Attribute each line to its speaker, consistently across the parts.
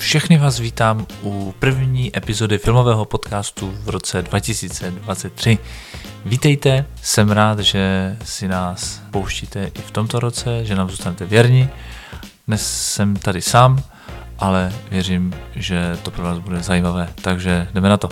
Speaker 1: Všechny vás vítám u první epizody filmového podcastu v roce 2023. Vítejte, jsem rád, že si nás pouštíte i v tomto roce, že nám zůstanete věrni. Dnes jsem tady sám, ale věřím, že to pro vás bude zajímavé, takže jdeme na to.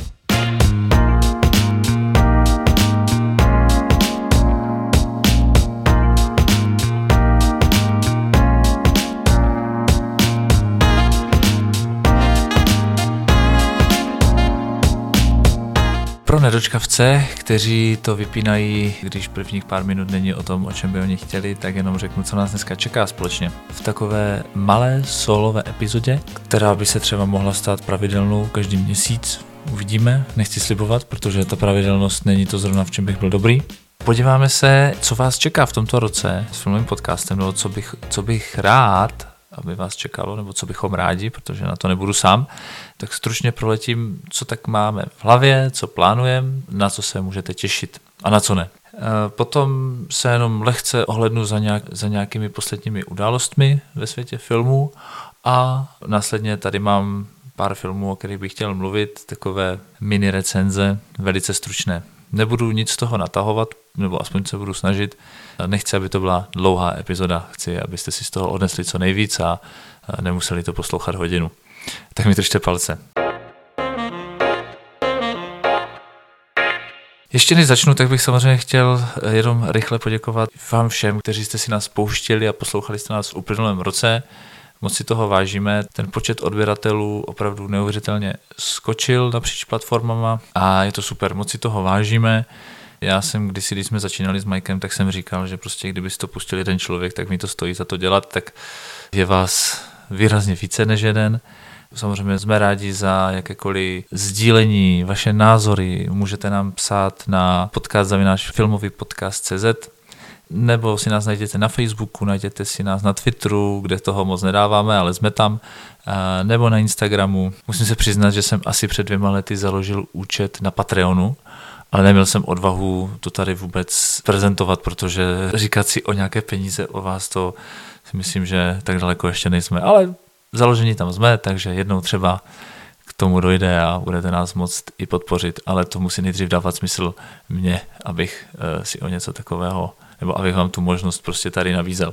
Speaker 1: Pro nedočkavce, kteří to vypínají, když prvních pár minut není o tom, o čem by oni chtěli, tak jenom řeknu, co nás dneska čeká společně. V takové malé solové epizodě, která by se třeba mohla stát pravidelnou každý měsíc, uvidíme, nechci slibovat, protože ta pravidelnost není to zrovna, v čem bych byl dobrý. Podíváme se, co vás čeká v tomto roce s filmovým podcastem, nebo co bych rád, aby vás čekalo, nebo co bychom rádi, protože na to nebudu sám, tak stručně proletím, co tak máme v hlavě, co plánujeme, na co se můžete těšit a na co ne. Potom se jenom lehce ohlednu za nějakými posledními událostmi ve světě filmů a následně tady mám pár filmů, o kterých bych chtěl mluvit, takové mini recenze, velice stručné. Nebudu nic z toho natahovat, nebo aspoň se budu snažit. Nechci, aby to byla dlouhá epizoda. Chci, abyste si z toho odnesli co nejvíc a nemuseli to poslouchat hodinu. Tak mi držte palce. Ještě než začnu, tak bych samozřejmě chtěl jenom rychle poděkovat vám všem, kteří jste si nás pouštěli a poslouchali jste nás v uplynulém roce. Moc si toho vážíme. Ten počet odběratelů opravdu neuvěřitelně skočil napříč platformama a je to super. Moc si toho vážíme. Já jsem když jsme začínali s Mikem, tak jsem říkal, že prostě kdyby si to pustil jeden člověk, tak mi to stojí za to dělat, tak je vás výrazně více než jeden. Samozřejmě jsme rádi za jakékoliv sdílení, vaše názory. Můžete nám psát na podcast@filmovýpodcast.cz nebo si nás najděte na Facebooku, najděte si nás na Twitteru, kde toho moc nedáváme, ale jsme tam, nebo na Instagramu. Musím se přiznat, že jsem asi před 2 lety založil účet na Patreonu, ale neměl jsem odvahu to tady vůbec prezentovat, protože říkat si o nějaké peníze o vás, to si myslím, že tak daleko ještě nejsme, ale založení tam jsme, takže jednou třeba k tomu dojde a budete nás moct i podpořit, ale to musí nejdřív dávat smysl mně, abych si o něco takového, nebo abych vám tu možnost prostě tady nabízel.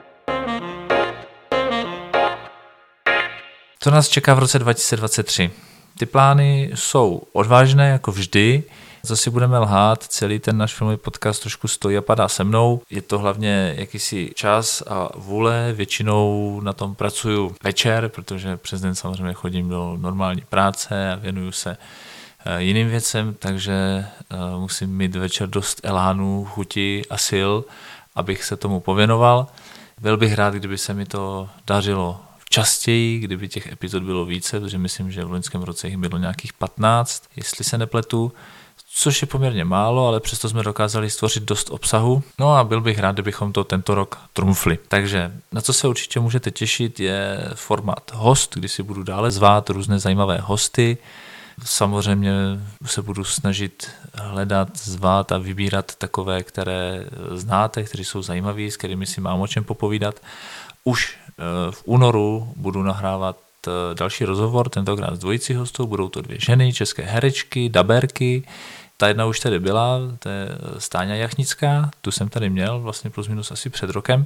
Speaker 1: Co nás čeká v roce 2023? Ty plány jsou odvážné, jako vždy. Zase budeme lhát, celý ten náš filmový podcast trošku stojí a padá se mnou. Je to hlavně jakýsi čas a vůle, většinou na tom pracuju večer, protože přes den samozřejmě chodím do normální práce a věnuju se jiným věcem, takže musím mít večer dost elánu, chuti a sil, abych se tomu pověnoval. Byl bych rád, kdyby se mi to dařilo častěji, kdyby těch epizod bylo více, protože myslím, že v loňském roce jich bylo nějakých 15, jestli se nepletu, což je poměrně málo, ale přesto jsme dokázali stvořit dost obsahu. No a byl bych rád, kdybychom to tento rok trumfli. Takže na co se určitě můžete těšit je formát host, kdy si budu dále zvát různé zajímavé hosty. Samozřejmě se budu snažit hledat, zvát a vybírat takové, které znáte, kteří jsou zajímaví, s kterými si mám o čem popovídat. Už v únoru budu nahrávat další rozhovor, tentokrát s dvojicí hostů, budou to 2 ženy, české herečky, dabérky. Ta jedna už tady byla, to je Stáňa Jachnická, tu jsem tady měl vlastně plus minus asi před rokem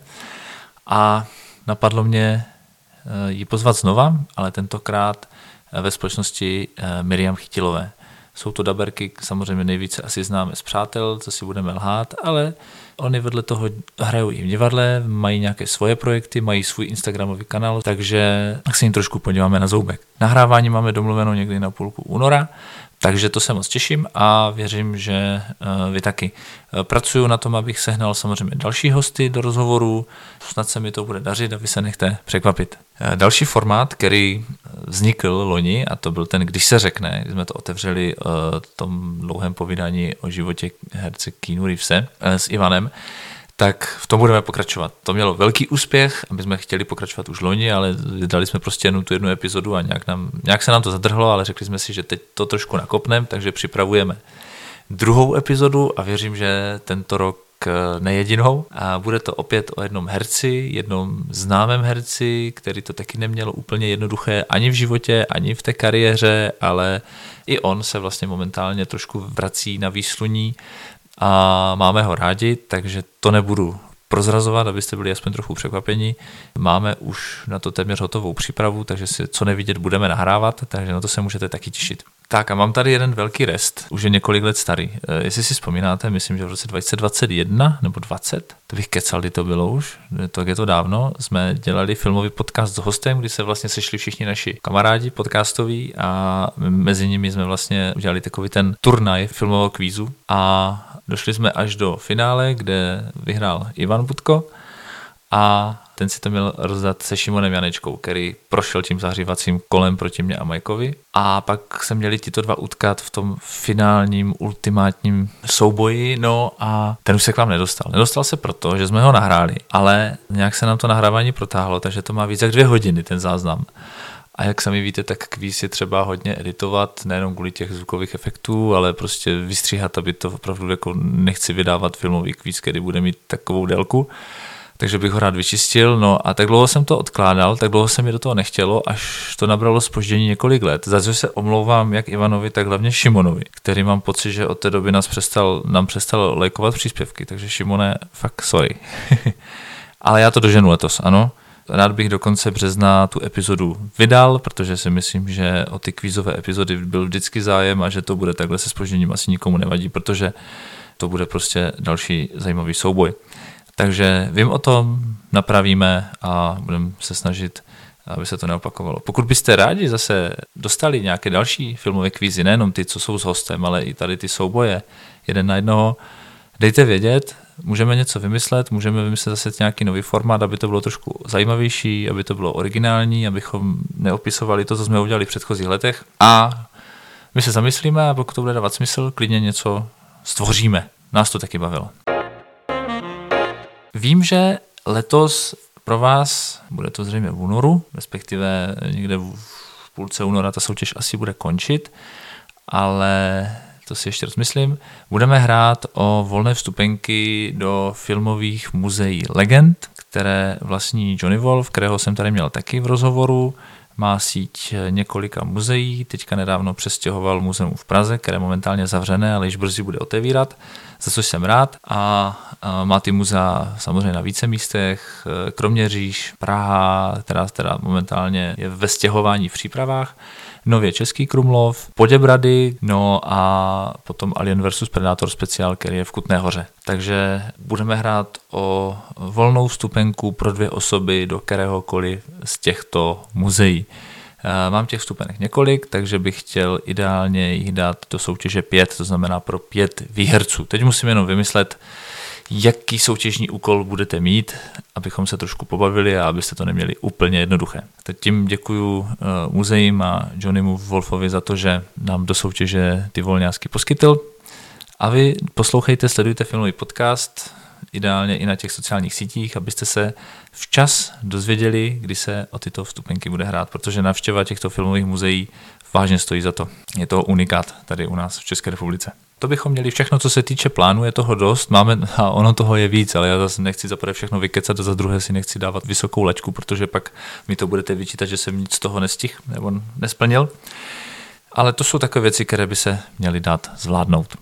Speaker 1: a napadlo mě ji pozvat znova, ale tentokrát ve společnosti Miriam Chytilové. Jsou to dabérky, samozřejmě nejvíce asi známe z Přátel, co si budeme lhát, ale oni vedle toho hrajou i v divadle, mají nějaké svoje projekty, mají svůj instagramový kanál, takže tak se jim trošku podíváme na zoubek. Nahrávání máme domluveno někdy na půlku února, takže to se moc těším a věřím, že vy taky. Pracuju na tom, abych sehnal samozřejmě další hosty do rozhovoru, snad se mi to bude dařit a vy se nechte překvapit. Další formát, který vznikl loni, a to byl ten Když se řekne, když jsme to otevřeli v tom dlouhém povídání o životě herce Keanu Reevese s Ivanem, tak v tom budeme pokračovat. To mělo velký úspěch, aby jsme chtěli pokračovat už loni, ale dali jsme prostě jenom tu jednu epizodu a nějak se nám to zadrhlo, ale řekli jsme si, že teď to trošku nakopneme, takže připravujeme druhou epizodu a věřím, že tento rok nejedinou. A bude to opět o jednom herci, jednom známém herci, který to taky neměl úplně jednoduché ani v životě, ani v té kariéře, ale i on se vlastně momentálně trošku vrací na výsluní a máme ho rádi, takže to nebudu prozrazovat, abyste byli aspoň trochu překvapeni. Máme už na to téměř hotovou přípravu, takže si co nevidět budeme nahrávat, takže na to se můžete taky těšit. Tak a mám tady jeden velký rest, už je několik let starý. Jestli si vzpomínáte, myslím, že v roce 2021 nebo 20, to bych kecal, kdy to bylo už, tak je to dávno, jsme dělali filmový podcast s hostem, kdy se vlastně sešli všichni naši kamarádi podcastoví a mezi nimi jsme vlastně udělali takový ten turnaj filmového kvízu a došli jsme až do finále, kde vyhrál Ivan Budko a ten si to měl rozdat se Šimonem Janečkou, který prošel tím zahřívacím kolem proti mě a Majkovi. A pak se měli tito dva utkat v tom finálním, ultimátním souboji, no a ten už se k vám nedostal. Nedostal se proto, že jsme ho nahráli, ale nějak se nám to nahrávání protáhlo, takže to má víc jak 2 hodiny ten záznam. A jak sami víte, tak kvíz je třeba hodně editovat, nejenom kvůli těch zvukových efektů, ale prostě vystříhat, aby to opravdu jako nechci vydávat filmový kvíz, který bude mít takovou délku. Takže bych ho rád vyčistil, no a tak dlouho jsem to odkládal, tak dlouho se mi do toho nechtělo, až to nabralo zpoždění několik let. Za co se omlouvám jak Ivanovi, tak hlavně Šimonovi, který mám pocit, že od té doby nám přestal lajkovat příspěvky, takže Šimone, fakt sorry. Ale já to doženu letos, ano. Rád bych do konce března tu epizodu vydal, protože si myslím, že o ty kvízové epizody byl vždycky zájem a že to bude takhle se zpožděním asi nikomu nevadí, protože to bude prostě další zajímavý souboj. Takže vím o tom, napravíme a budeme se snažit, aby se to neopakovalo. Pokud byste rádi zase dostali nějaké další filmové kvízy, nejenom ty, co jsou s hostem, ale i tady ty souboje, 1 na 1, dejte vědět, můžeme něco vymyslet, můžeme vymyslet zase nějaký nový formát, aby to bylo trošku zajímavější, aby to bylo originální, abychom neopisovali to, co jsme udělali v předchozích letech. A my se zamyslíme a pokud to bude dávat smysl, klidně něco stvoříme. Nás to taky bavilo. Vím, že letos pro vás, bude to zřejmě v únoru, respektive někde v půlce února ta soutěž asi bude končit, ale to si ještě rozmyslím. Budeme hrát o volné vstupenky do filmových muzeí legend, které vlastní Johnny Wolf, kterého jsem tady měl taky v rozhovoru. Má síť několika muzeí, teďka nedávno přestěhoval muzeum v Praze, které je momentálně zavřené, ale již brzy bude otevírat, za což jsem rád. A má ty muzea samozřejmě na více místech, Kroměříž, Praha, která momentálně je ve stěhování v přípravách, nově Český Krumlov, Poděbrady, no a potom Alien vs Predator speciál, který je v Kutné Hoře. Takže budeme hrát o volnou vstupenku pro 2 osoby do kteréhokoliv z těchto muzeí. Mám těch vstupenek několik, takže bych chtěl ideálně jich dát do soutěže 5, to znamená pro 5 výherců. Teď musím jenom vymyslet, jaký soutěžní úkol budete mít, abychom se trošku pobavili a abyste to neměli úplně jednoduché. Tak tím děkuju muzeím a Johnnymu Wolfovi za to, že nám do soutěže ty volňásky poskytl. A vy poslouchejte, sledujte filmový podcast, ideálně i na těch sociálních sítích, abyste se včas dozvěděli, kdy se o tyto vstupenky bude hrát, protože návštěva těchto filmových muzeí vážně stojí za to. Je to unikát tady u nás v České republice. To bychom měli všechno, co se týče plánu, je toho dost, máme, a ono toho je víc, ale já zase nechci zaprvé všechno vykecat a za druhé si nechci dávat vysokou laťku, protože pak mi to budete vyčítat, že jsem nic z toho nestihl nebo nesplnil. Ale to jsou takové věci, které by se měly dát zvládnout.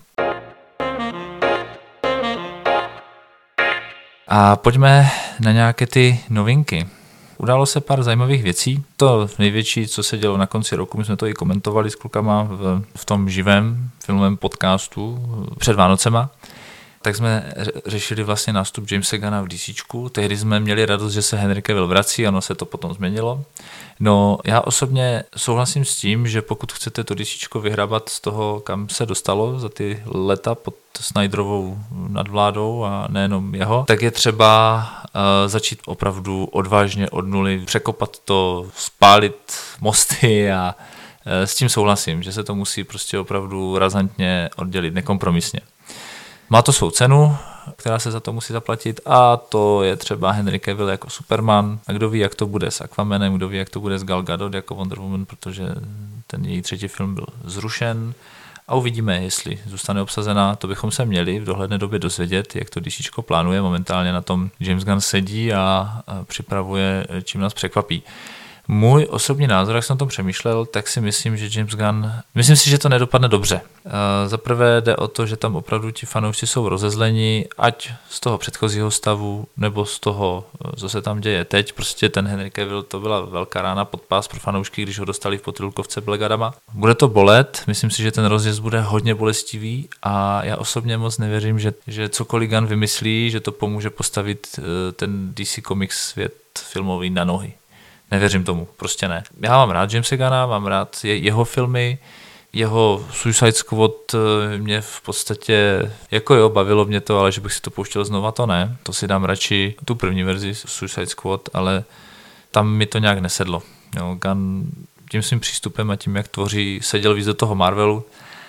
Speaker 1: A pojďme na nějaké ty novinky. Událo se pár zajímavých věcí. To největší, co se dělo na konci roku, my jsme to i komentovali s klukama v tom živém filmovém podcastu před Vánocema, tak jsme řešili vlastně nástup Jamesa Gunna v DCčku. Tehdy jsme měli radost, že se Henry Cavill vrací, ono se to potom změnilo. No, já osobně souhlasím s tím, že pokud chcete to DCčko vyhrabat z toho, kam se dostalo za ty leta pod Snyderovou nadvládou a nejenom jeho, tak je třeba začít opravdu odvážně od nuly, překopat to, spálit mosty a s tím souhlasím, že se to musí prostě opravdu razantně oddělit, nekompromisně. Má to svou cenu, která se za to musí zaplatit a to je třeba Henry Cavill jako Superman a kdo ví, jak to bude s Aquamanem, kdo ví, jak to bude s Gal Gadot jako Wonder Woman, protože ten její 3. film byl zrušen a uvidíme, jestli zůstane obsazená. To bychom se měli v dohledné době dozvědět, jak to DCčko plánuje. Momentálně na tom James Gunn sedí a připravuje, čím nás překvapí. Můj osobní názor, jak jsem o tom přemýšlel, tak si myslím, že James Gunn, myslím si, že to nedopadne dobře. Za prvé jde o to, že tam opravdu ti fanoušci jsou rozezleni, ať z toho předchozího stavu, nebo z toho, co se tam děje teď. Prostě ten Henry Cavill, to byla velká rána pod pás pro fanoušky, když ho dostali v potylkovce Black Adama. Bude to bolet, myslím si, že ten rozjezd bude hodně bolestivý a já osobně moc nevěřím, že cokoliv Gunn vymyslí, že to pomůže postavit ten DC Comics svět filmový na nohy. Nevěřím tomu, prostě ne. Já mám rád Jamesa Gunna, mám rád jeho filmy, jeho Suicide Squad mě v podstatě, jako jo, bavilo mě to, ale že bych si to pouštěl znova, to ne. To si dám radši tu první verzi Suicide Squad, ale tam mi to nějak nesedlo. Jo, Gunn tím svým přístupem a tím, jak tvoří, seděl víc do toho Marvelu,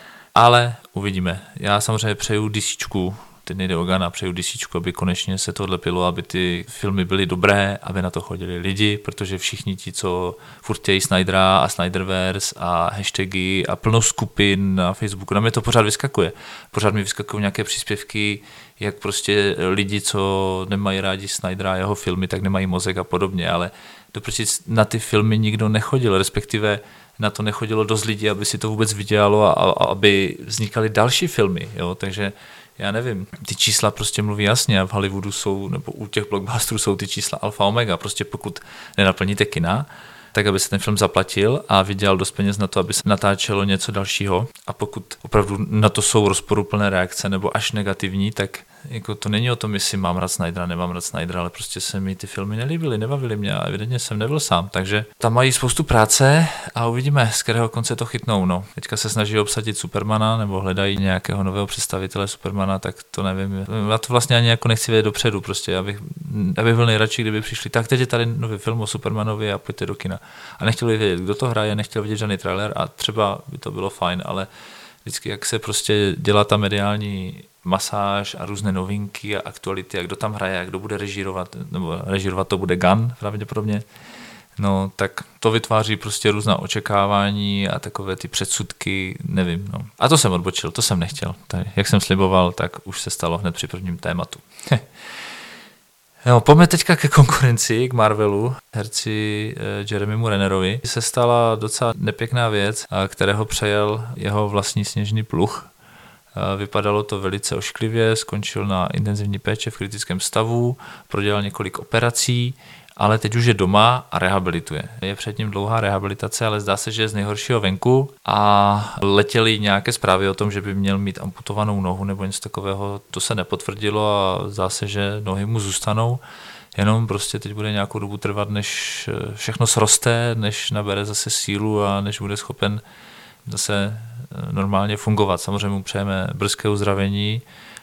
Speaker 1: ale uvidíme. Já samozřejmě přeju DCčku, teď nejde o Gunna, přeju DCčku, aby konečně se to odlepilo, aby ty filmy byly dobré, aby na to chodili lidi, protože všichni ti, co furt chtějí Snydera a Snyderverse a hashtagy a plno skupin na Facebooku, na mě to pořád vyskakuje. Pořád mi vyskakují nějaké příspěvky, jak prostě lidi, co nemají rádi Snydera a jeho filmy, tak nemají mozek a podobně, ale doproti na ty filmy nikdo nechodil, respektive na to nechodilo dost lidí, aby si to vůbec vydělalo a aby vznikaly další filmy, jo, takže já nevím, ty čísla prostě mluví jasně a v Hollywoodu jsou, nebo u těch blockbusterů jsou ty čísla alfa omega, prostě pokud nenaplníte kina, tak aby se ten film zaplatil a vydělal dost peněz na to, aby se natáčelo něco dalšího a pokud opravdu na to jsou rozporuplné reakce nebo až negativní, tak jako to není o tom, jestli mám rád Snydera, nemám rád Snydera, ale prostě se mi ty filmy nelíbily, nebavily mě a evidentně jsem nebyl sám, takže tam mají spoustu práce a uvidíme, z kterého konce to chytnou. No. Teďka se snaží obsadit Supermana nebo hledají nějakého nového představitele Supermana, tak to nevím. Já to vlastně ani jako nechci vědět dopředu, prostě, abych byl nejradši, kdyby přišli. Tak teď je tady nový film o Supermanovi a pojďte do kina. A nechtěl bych vědět, kdo to hraje, nechtěl vidět žádný trailer a třeba by to bylo fajn, ale vždycky, jak se prostě dělá ta mediální masáž a různé novinky a aktuality, a kdo tam hraje, a kdo bude režírovat, nebo režírovat to bude Gunn pravděpodobně, no tak to vytváří prostě různá očekávání a takové ty předsudky, nevím, no. A to jsem odbočil, to jsem nechtěl. Tady, jak jsem sliboval, tak už se stalo hned při prvním tématu. No, pojďme teďka ke konkurenci, k Marvelu. Herci Jeremymu Rennerovi se stala docela nepěkná věc, kterého přejel jeho vlastní sněžný pluh. Vypadalo to velice ošklivě, skončil na intenzivní péči v kritickém stavu, prodělal několik operací, ale teď už je doma a rehabilituje. Je před ním dlouhá rehabilitace, ale zdá se, že je z nejhoršího venku a letěly nějaké zprávy o tom, že by měl mít amputovanou nohu nebo něco takového. To se nepotvrdilo a zdá se, že nohy mu zůstanou. Jenom prostě teď bude nějakou dobu trvat, než všechno sroste, než nabere zase sílu a než bude schopen zase normálně fungovat. Samozřejmě mu přejeme brzké uzdravení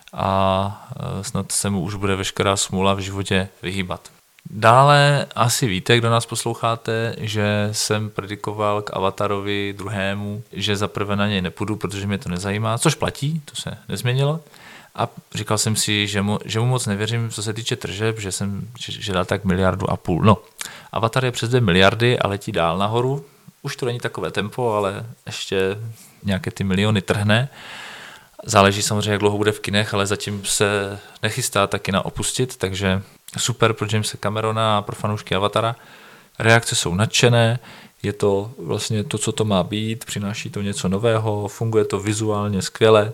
Speaker 1: a snad se mu už bude veškerá smůla v životě vyhýbat. Dále asi víte, kdo nás posloucháte, že jsem predikoval k Avatarovi druhému, že zaprvé na něj nepůjdu, protože mě to nezajímá, což platí, to se nezměnilo. A říkal jsem si, že mu moc nevěřím, co se týče tržeb, že dá tak 1,5 miliardy. No, Avatar je přes 2 miliardy a letí dál nahoru. Už to není takové tempo, ale ještě nějaké ty miliony trhne. Záleží samozřejmě, jak dlouho bude v kinech, ale zatím se nechystá ta kina opustit, takže super pro Jamesa Camerona a pro fanoušky Avatara. Reakce jsou nadšené, je to vlastně to, co to má být, přináší to něco nového, funguje to vizuálně skvěle,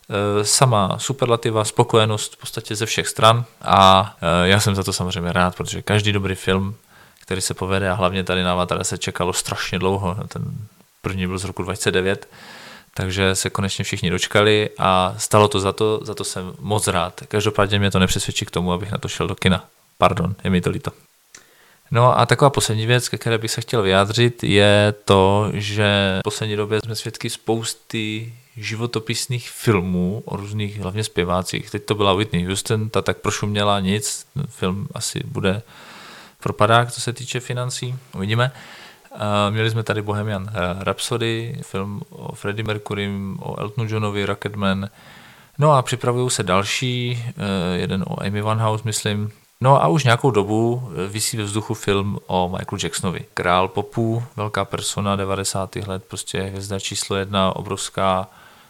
Speaker 1: sama superlativa, spokojenost v podstatě ze všech stran a já jsem za to samozřejmě rád, protože každý dobrý film, který se povede a hlavně tady na Avatara se čekalo strašně dlouho, ten první byl z roku 2009, takže se konečně všichni dočkali a stalo to za to jsem moc rád. Každopádně mě to nepřesvědčí k tomu, abych na to šel do kina. Pardon, je mi to líto. No a taková poslední věc, ke které bych se chtěl vyjádřit, je to, že v poslední době jsme svědky spousty životopisných filmů o různých hlavně zpěvácích. Teď to byla Whitney Houston, ta tak prošuměla nic, film asi bude propadák, co se týče financí, uvidíme. Měli jsme tady Bohemian Rhapsody, film o Freddie Mercurym, o Eltonu Johnovi, Rocketman. No a připravují se další, jeden o Amy Winehouse, myslím. No a už nějakou dobu visí ve vzduchu film o Michaelu Jacksonovi. Král popu, velká persona 90. let, prostě hvězda číslo 1, obrovská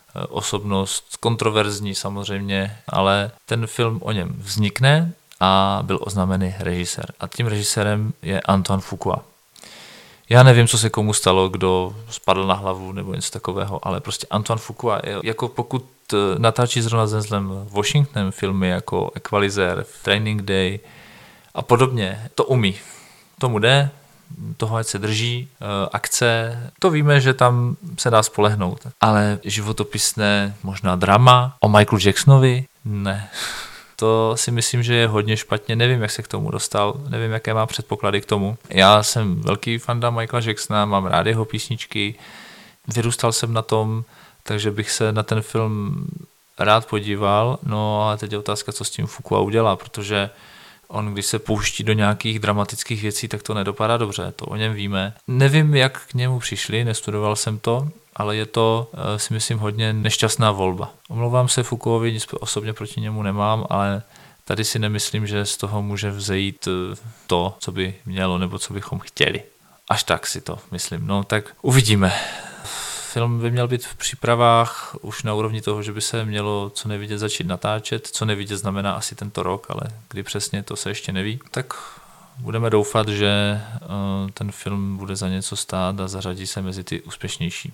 Speaker 1: osobnost, kontroverzní samozřejmě, ale ten film o něm vznikne a byl oznámený režisér. A tím režisérem je Antoine Fuqua. Já nevím, co se komu stalo, kdo spadl na hlavu nebo něco takového, ale prostě Antoine Fuqua, jako pokud natáčí zrovna s Denzlem Washingtonem filmy jako Equalizer, Training Day a podobně, to umí. Tomu jde, toho ať se drží, akce, to víme, že tam se dá spolehnout. Ale životopisné, možná drama o Michaelu Jacksonovi? Ne. To si myslím, že je hodně špatně, nevím, jak se k tomu dostal, nevím, jaké má předpoklady k tomu. Já jsem velký fanda Michaela Jacksona, mám rád jeho písničky, vyrůstal jsem na tom, takže bych se na ten film rád podíval, no a teď je otázka, co s tím Fuqua udělá, protože on, když se pouští do nějakých dramatických věcí, tak to nedopadá dobře, to o něm víme. Nevím, jak k němu přišli, nestudoval jsem to, ale je to, si myslím, hodně nešťastná volba. Omlouvám se Fuquovi, nic osobně proti němu nemám, ale tady si nemyslím, že z toho může vzejít to, co by mělo, nebo co bychom chtěli. Až tak si to myslím. No tak uvidíme. Film by měl být v přípravách už na úrovni toho, že by se mělo co nevidět začít natáčet. Co nevidět znamená asi tento rok, ale kdy přesně, to se ještě neví. Tak budeme doufat, že ten film bude za něco stát a zařadí se mezi ty úspěšnější.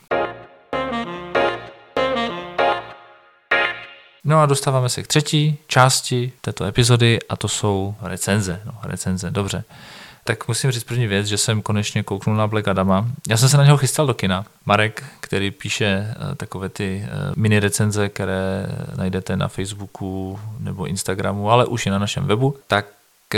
Speaker 1: No a dostáváme se k třetí části této epizody a to jsou recenze. Recenze, dobře. Tak musím říct první věc, že jsem konečně kouknul na Black Adama. Já jsem se na něho chystal do kina. Marek, který píše takové ty mini recenze, které najdete na Facebooku nebo Instagramu, ale už i na našem webu, tak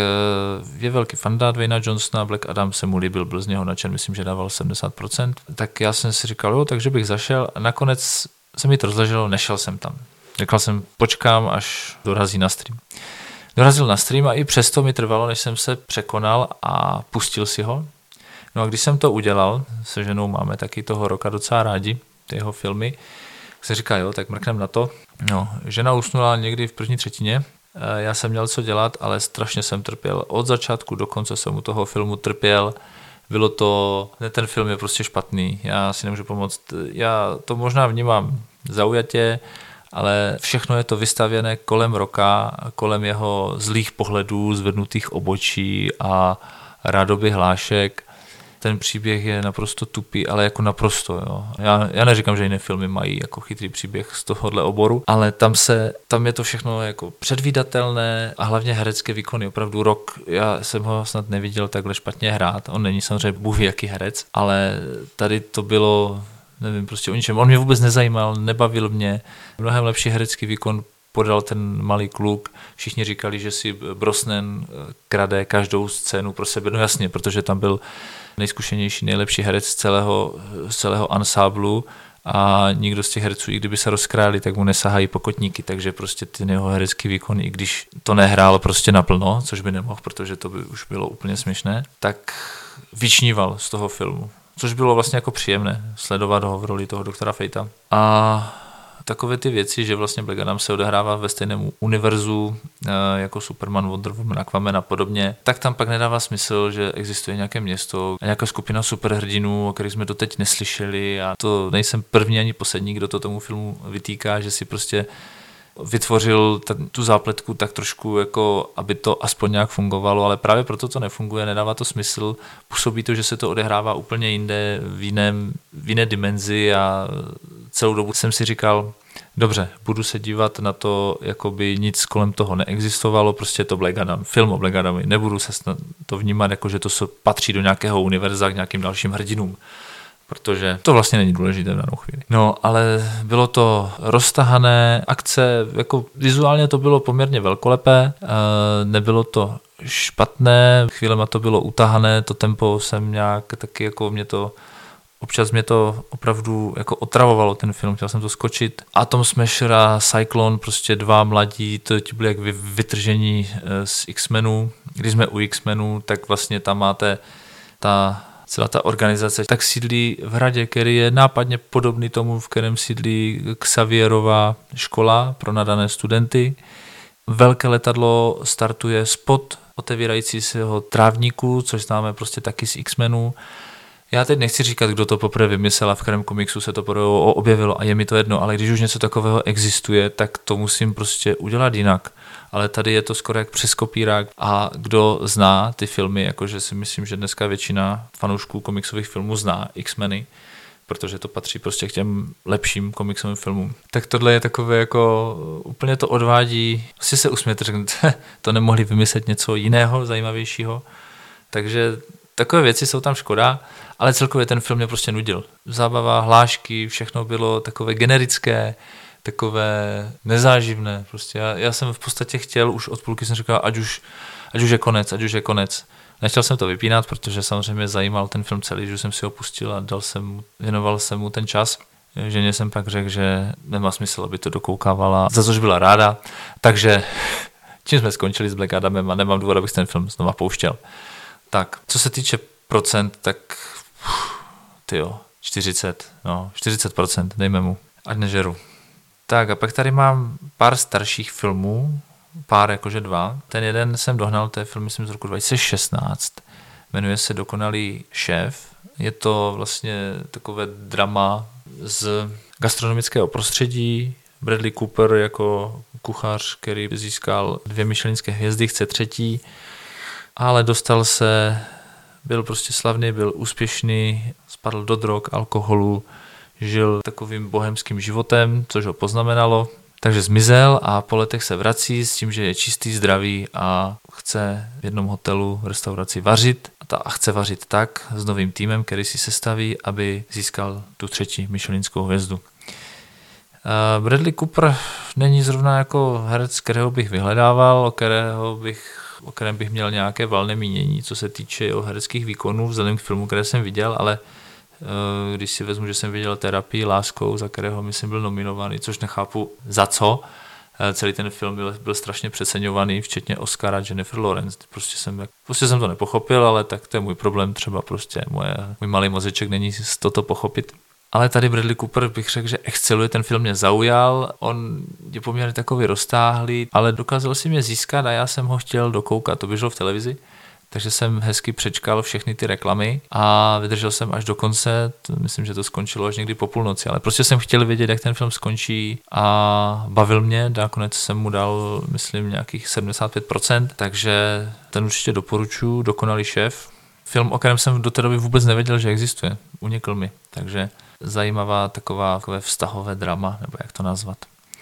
Speaker 1: je velký fanda Dwayna Johnsona, Black Adam se mu líbil, byl z něho nadšen, myslím, že dával 70%. Tak já jsem si říkal, takže bych zašel a nakonec se mi to rozleželo, nešel jsem tam. Řekl jsem, počkám, až dorazí na stream. Dorazil na stream a i přesto mi trvalo, než jsem se překonal a pustil si ho. No a když jsem to udělal, se ženou máme taky toho roka docela rádi, ty jeho filmy, tak jsem říkal, tak mrknem na to. No, žena usnula někdy v první třetině, já jsem měl co dělat, ale strašně jsem trpěl. Od začátku do konce jsem u toho filmu trpěl. Bylo to, ten film je prostě špatný, já si nemůžu pomoct. Já to možná vnímám zaujatě, ale všechno je to vystavěné kolem roka, kolem jeho zlých pohledů, zvednutých obočí a rádoby hlášek. Ten příběh je naprosto tupý, ale jako naprosto. Jo. Já neříkám, že jiné filmy mají jako chytrý příběh z tohohle oboru, ale tam je to všechno jako předvídatelné a hlavně herecké výkony. Opravdu Rock, já jsem ho snad neviděl takhle špatně hrát. On není samozřejmě bůh jaký herec, ale tady to bylo, nevím, prostě o ničem. On mě vůbec nezajímal, nebavil mě. Mnohem lepší herecký výkon podal ten malý kluk. Všichni říkali, že si Brosnan krade každou scénu pro sebe. No jasně, protože tam byl nejzkušenější, nejlepší herec z celého ansáblu a nikdo z těch herců, i kdyby se rozkráli, tak mu nesahají pokotníky, takže prostě ten jeho herecký výkon, i když to nehrál prostě naplno, což by nemohl, protože to by už bylo úplně směšné, tak vyčníval z toho filmu. Což bylo vlastně jako příjemné sledovat ho v roli toho doktora Fatea. A takové ty věci, že vlastně Black Adam se odehrává ve stejném univerzu jako Superman, Wonder Woman, Aquaman a podobně, tak tam pak nedává smysl, že existuje nějaké město a nějaká skupina superhrdinů, o kterých jsme doteď neslyšeli a to nejsem první ani poslední, kdo to tomu filmu vytýká, že si prostě vytvořil tu zápletku tak trošku, jako aby to aspoň nějak fungovalo, ale právě proto to nefunguje, nedává to smysl, působí to, že se to odehrává úplně jinde, v jiné dimenzi a celou dobu jsem si říkal, dobře, budu se dívat na to, jako by nic kolem toho neexistovalo, prostě je to Black Adam, film o Black Adamovi, nebudu se to vnímat, jako že to patří do nějakého univerza k nějakým dalším hrdinům, protože to vlastně není důležité v danou chvíli. No, ale bylo to roztahané, akce, jako vizuálně to bylo poměrně velkolepé, nebylo to špatné, chvílema to bylo utahané, to tempo jsem nějak taky jako občas mě to opravdu jako otravovalo ten film, chtěl jsem to skočit. Atom Smasher a Cyclone, prostě dva mladí, ti byli jak vytržení z X-menů. Když jsme u X-menů, tak vlastně tam máte celá ta organizace tak sídlí v hradě, který je nápadně podobný tomu, v kterém sídlí Xavierova škola pro nadané studenty. Velké letadlo startuje spod otevírajícího trávníku, což známe prostě taky z X-menů. Já teď nechci říkat, kdo to poprvé vymyslel a v kterém komiksu se to poprvé objevilo a je mi to jedno, ale když už něco takového existuje, tak to musím prostě udělat jinak. Ale tady je to skoro jak přes kopírák a kdo zná ty filmy, jakože si myslím, že dneska většina fanoušků komiksových filmů zná X-meny, protože to patří prostě k těm lepším komiksovým filmům. Tak tohle je takové jako, úplně to odvádí, prostě se usmějete, řeknete, to nemohli vymyslet něco jiného, zajímavějšího. Takže takové věci jsou tam škoda, ale celkově ten film mě prostě nudil. Zábava, hlášky, všechno bylo takové generické, takové nezáživné. Prostě já jsem v podstatě chtěl, už od půlky jsem říkal, ať už je konec, ať už je konec. Nechtěl jsem to vypínat, protože samozřejmě zajímal ten film celý, že jsem si ho pustil a věnoval jsem mu ten čas. Ženě jsem pak řekl, že nemá smysl, aby to dokoukávala, za což byla ráda. Takže tím jsme skončili s Black Adamem a nemám důvod, abych ten film znova pouštěl. Tak, co se týče procent, tak 40%, dejme mu, ať nežeru. Tak a pak tady mám pár starších filmů, jakože 2. Ten jeden jsem dohnal, to je film, myslím, z roku 2016. Jmenuje se Dokonalý šéf. Je to vlastně takové drama z gastronomického prostředí. Bradley Cooper jako kuchař, který získal 2 michelinské hvězdy, chce 3. Ale byl prostě slavný, byl úspěšný, spadl do drog, alkoholu, žil takovým bohemským životem, což ho poznamenalo. Takže zmizel a po letech se vrací s tím, že je čistý, zdravý a chce v jednom hotelu, v restauraci vařit. A chce vařit tak s novým týmem, který si sestaví, aby získal tu 3. michelinskou hvězdu. Bradley Cooper není zrovna jako herec, kterého bych vyhledával, o kterém bych měl nějaké valné mínění, co se týče jeho hereckých výkonů, vzhledem k filmu, které jsem viděl, ale když si vezmu, že jsem viděl Terapii láskou, za kterého myslím byl nominovaný, což nechápu za co. Celý ten film byl strašně přeceňovaný, včetně Oscara, Jennifer Lawrence. Prostě jsem to nepochopil, ale tak to je můj problém, třeba prostě můj malý mozeček není z toto pochopit. Ale tady Bradley Cooper bych řekl, že exceluje, ten film mě zaujal, on je poměrně takový roztáhlý, ale dokázal si mě získat a já jsem ho chtěl dokoukat, to běželo v televizi. Takže jsem hezky přečkal všechny ty reklamy a vydržel jsem až do konce, myslím, že to skončilo až někdy po půlnoci, ale prostě jsem chtěl vědět, jak ten film skončí a bavil mě, nakonec jsem mu dal, myslím, nějakých 75%, takže ten určitě doporučuji, Dokonalý šéf. Film, o kterém jsem do té doby vůbec nevěděl, že existuje, unikl mi, takže zajímavá takové vztahové drama, nebo jak to nazvat.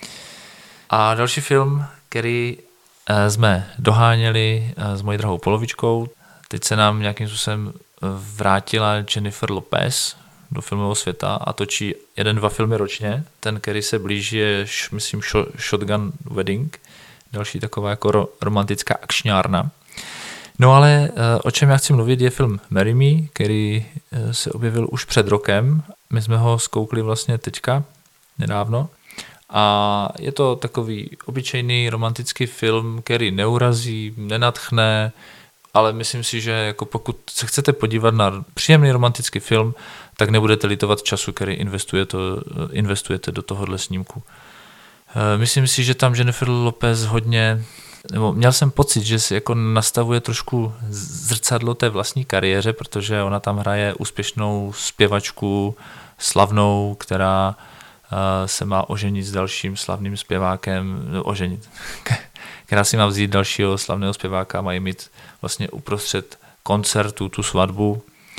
Speaker 1: A další film, který jsme doháněli s mojí drahou polovičkou. Teď se nám nějakým způsobem vrátila Jennifer Lopez do filmového světa a točí 1-2 filmy ročně. Ten, který se blíží, je, myslím, Shotgun Wedding. Další taková jako romantická akčňárna. No ale o čem já chci mluvit, je film Marry Me, který se objevil už před rokem. My jsme ho zkoukli vlastně teďka, nedávno. A je to takový obyčejný romantický film, který neurazí, nenadchne, ale myslím si, že jako pokud se chcete podívat na příjemný romantický film, tak nebudete litovat času, který investujete do tohohle snímku. Myslím si, že tam Jennifer Lopez měl jsem pocit, že si jako nastavuje trošku zrcadlo té vlastní kariéře, protože ona tam hraje úspěšnou zpěvačku, slavnou, která se má oženit s dalším slavným zpěvákem, která si má vzít dalšího slavného zpěváka, mají mít vlastně uprostřed koncertu tu svatbu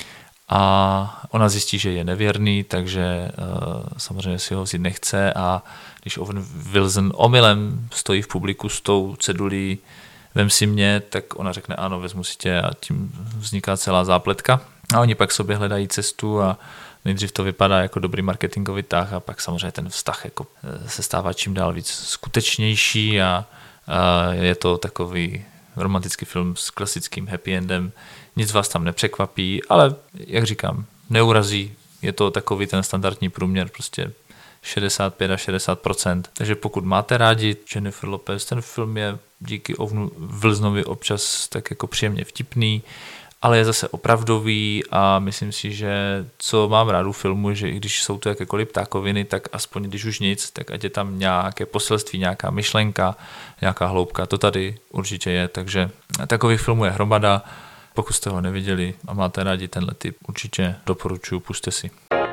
Speaker 1: a ona zjistí, že je nevěrný, takže samozřejmě si ho vzít nechce a když Owen Wilson omylem stojí v publiku s tou cedulí vem si mě, tak ona řekne ano, vezmu si tě a tím vzniká celá zápletka a oni pak sobě hledají cestu a nejdřív to vypadá jako dobrý marketingový tah a pak samozřejmě ten vztah jako se stává čím dál víc skutečnější a je to takový romantický film s klasickým happy endem. Nic vás tam nepřekvapí, ale jak říkám, neurazí. Je to takový ten standardní průměr, prostě 65 až 60%. Takže pokud máte rádi Jennifer Lopez, ten film je díky Owenu Wilsonovi občas tak jako příjemně vtipný, ale je zase opravdový a myslím si, že co mám rád u filmu, že i když jsou to jakékoliv ptákoviny, tak aspoň když už nic, tak ať je tam nějaké poselství, nějaká myšlenka, nějaká hloubka, to tady určitě je, takže takových filmů je hromada. Pokud jste ho neviděli a máte rádi tenhle typ, určitě doporučuji, pusťte si.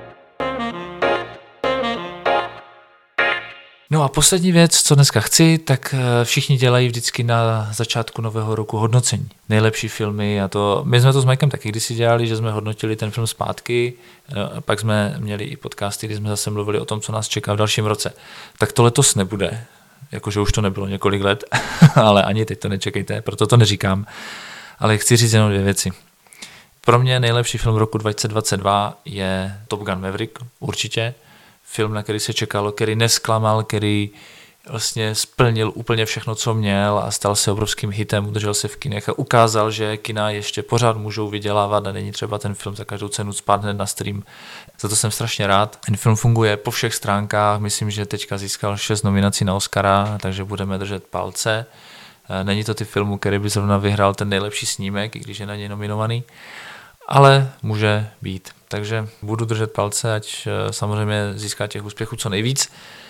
Speaker 1: No a poslední věc, co dneska chci, tak všichni dělají vždycky na začátku nového roku hodnocení. Nejlepší filmy a to, my jsme to s Mikem taky kdysi dělali, že jsme hodnotili ten film zpátky, pak jsme měli i podcasty, kdy jsme zase mluvili o tom, co nás čeká v dalším roce. Tak to letos nebude, jakože už to nebylo několik let, ale ani teď to nečekejte, proto to neříkám, ale chci říct jenom 2 věci. Pro mě nejlepší film roku 2022 je Top Gun Maverick, určitě. Film, na který se čekalo, který nesklamal, který vlastně splnil úplně všechno, co měl a stal se obrovským hitem, udržel se v kinech a ukázal, že kina ještě pořád můžou vydělávat a není třeba ten film za každou cenu spadne na stream. Za to jsem strašně rád. Ten film funguje po všech stránkách, myslím, že teďka získal 6 nominací na Oscara, takže budeme držet palce. Není to ty filmu, který by zrovna vyhrál ten nejlepší snímek, i když je na něj nominovaný, ale může být. Takže budu držet palce, ať samozřejmě získá těch úspěchů co nejvíc.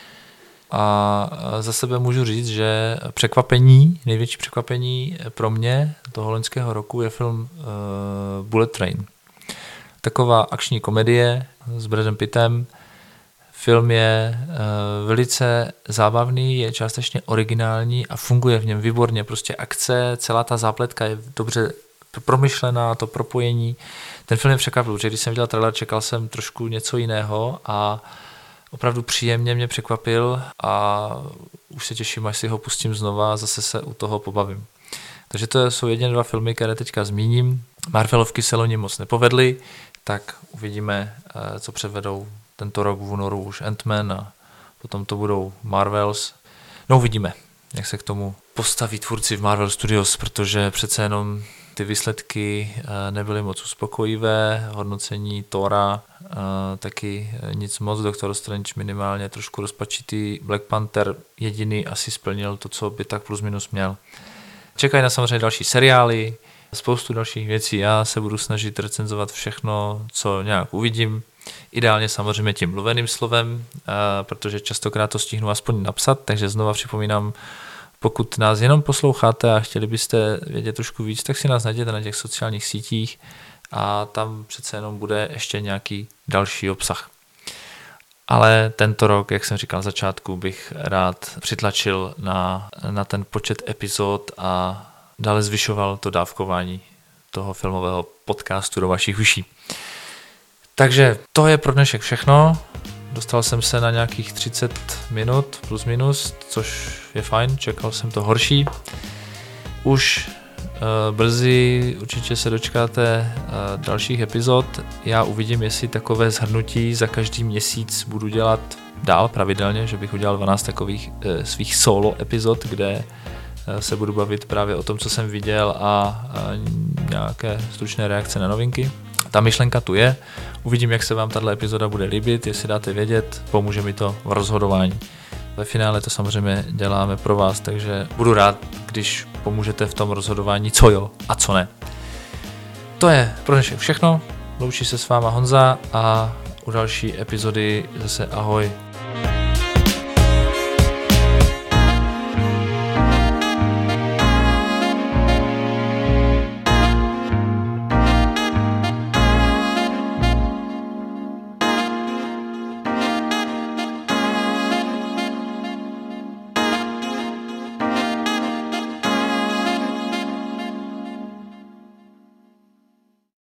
Speaker 1: A za sebe můžu říct, že největší překvapení pro mě toho loňského roku je film Bullet Train. Taková akční komedie s Bradem Pittem. Film je velice zábavný, je částečně originální a funguje v něm výborně. Prostě akce, celá ta zápletka je dobře promyšlená, to propojení. Ten film je překvapil, protože když jsem viděl trailer, čekal jsem trošku něco jiného a opravdu příjemně mě překvapil a už se těším, až si ho pustím znova a zase se u toho pobavím. Takže to jsou jediné 2 filmy, které teďka zmíním. Marvelovky se loni moc nepovedly, tak uvidíme, co předvedou tento rok v únoru už Ant-Man a potom to budou Marvels. No uvidíme, jak se k tomu postaví tvůrci v Marvel Studios, protože přece jenom ty výsledky nebyly moc uspokojivé, hodnocení Thora taky nic moc, Doctor Strange minimálně trošku rozpačitý, Black Panther jediný asi splnil to, co by tak plus minus měl. Čekají na samozřejmě další seriály, spoustu dalších věcí, já se budu snažit recenzovat všechno, co nějak uvidím, ideálně samozřejmě tím mluveným slovem, protože častokrát to stihnu aspoň napsat, takže znova připomínám, pokud nás jenom posloucháte a chtěli byste vědět trošku víc, tak si nás najděte na těch sociálních sítích a tam přece jenom bude ještě nějaký další obsah. Ale tento rok, jak jsem říkal na začátku, bych rád přitlačil na ten počet epizod a dále zvyšoval to dávkování toho filmového podcastu do vašich uší. Takže to je pro dnešek všechno. Dostal jsem se na nějakých 30 minut plus minus, což je fajn, čekal jsem to horší. Už brzy určitě se dočkáte dalších epizod. Já uvidím, jestli takové shrnutí za každý měsíc budu dělat dál pravidelně, že bych udělal 12 takových svých solo epizod, kde se budu bavit právě o tom, co jsem viděl a nějaké stručné reakce na novinky. Ta myšlenka tu je, uvidím, jak se vám tato epizoda bude líbit, jestli dáte vědět, pomůže mi to v rozhodování. Ve finále to samozřejmě děláme pro vás, takže budu rád, když pomůžete v tom rozhodování, co jo a co ne. To je pro dnešek všechno, loučí se s váma Honza a u další epizody zase ahoj.